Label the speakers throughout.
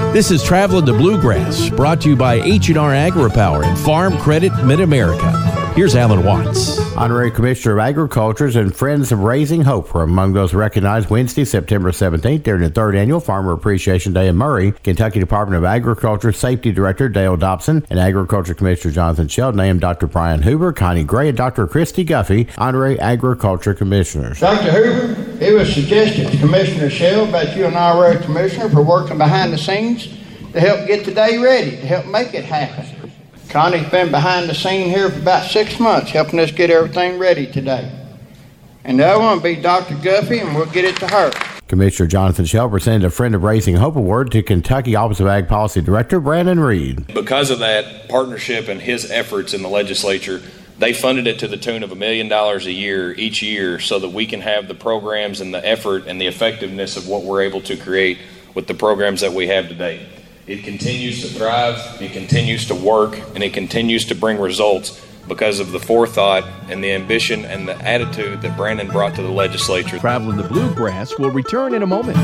Speaker 1: This is Traveling the Bluegrass, brought to you by H&R Agri-Power and Farm Credit Mid-America. Here's Alan Watts.
Speaker 2: Honorary Commissioner of Agriculture and Friends of Raising Hope were among those recognized Wednesday, September 17th during the 3rd Annual Farmer Appreciation Day in Murray. Kentucky Department of Agriculture Safety Director Dale Dobson and Agriculture Commissioner Jonathan Sheldon named Dr. Brian Huber, Connie Gray, and Dr. Christy Guffey Honorary Agriculture Commissioners.
Speaker 3: Dr. Huber, it was suggested to Commissioner Sheldon that you and I were a commissioner for working behind the scenes to help get the day ready, to help make it happen. Connie's been behind the scene here for about 6 months, helping us get everything ready today. And the other one will be Dr. Guffey, and we'll get it to her.
Speaker 2: Commissioner Jonathan Sheldon presented a Friend of Raising Hope Award to Kentucky Office of Ag Policy Director Brandon Reed.
Speaker 4: Because of that partnership and his efforts in the legislature, they funded it to the tune of $1 million a year each year so that we can have the programs and the effort and the effectiveness of what we're able to create with the programs that we have today. It continues to thrive, it continues to work, and it continues to bring results because of the forethought and the ambition and the attitude that Brandon brought to the legislature.
Speaker 1: Traveling the Bluegrass will return in a moment.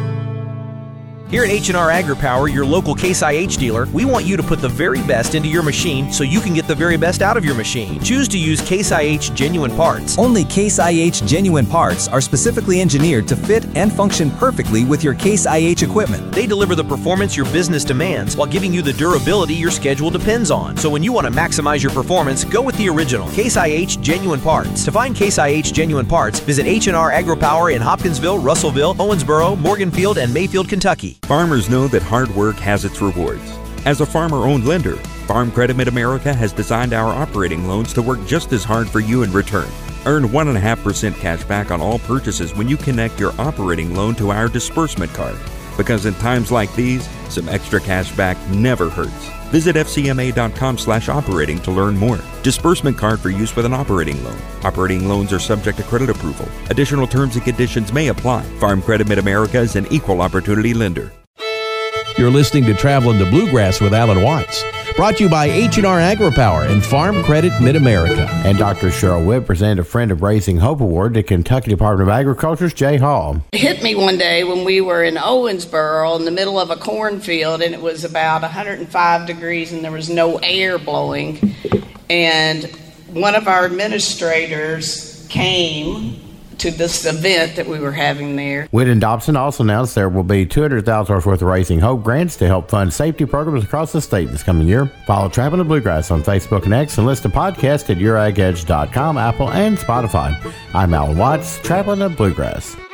Speaker 5: Here at H&R Agri-Power, your local Case IH dealer, we want you to put the very best into your machine so you can get the very best out of your machine. Choose to use Case IH genuine parts.
Speaker 6: Only Case IH genuine parts are specifically engineered to fit and function perfectly with your Case IH equipment.
Speaker 5: They deliver the performance your business demands while giving you the durability your schedule depends on. So when you want to maximize your performance, go with the original Case IH genuine parts. To find Case IH genuine parts, visit H&R Agri-Power in Hopkinsville, Russellville, Owensboro, Morganfield, and Mayfield, Kentucky.
Speaker 7: Farmers know that hard work has its rewards. As a farmer-owned lender, Farm Credit Mid-America has designed our operating loans to work just as hard for you in return. Earn 1.5% cash back on all purchases when you connect your operating loan to our disbursement card. Because in times like these, some extra cash back never hurts. Visit fcma.com/operating to learn more. Disbursement card for use with an operating loan. Operating loans are subject to credit approval. Additional terms and conditions may apply. Farm Credit Mid-America is an equal opportunity lender.
Speaker 1: You're listening to Traveling the Bluegrass with Alan Watts, brought to you by H&R Agri-Power and Farm Credit Mid-America.
Speaker 2: And Dr. Cheryl Witt presented a Friend of Raising Hope Award to Kentucky Department of Agriculture's Jay Hall.
Speaker 8: It hit me one day when we were in Owensboro in the middle of a cornfield, and it was about 105 degrees and there was no air blowing. And one of our administrators came to this event that we were having there.
Speaker 2: Witt and Dobson also announced there will be $200,000 worth of Raising Hope grants to help fund safety programs across the state this coming year. Follow Traveling the Bluegrass on Facebook and X and listen to podcasts at YourAgEdge.com, Apple, and Spotify. I'm Alan Watts, Traveling the Bluegrass.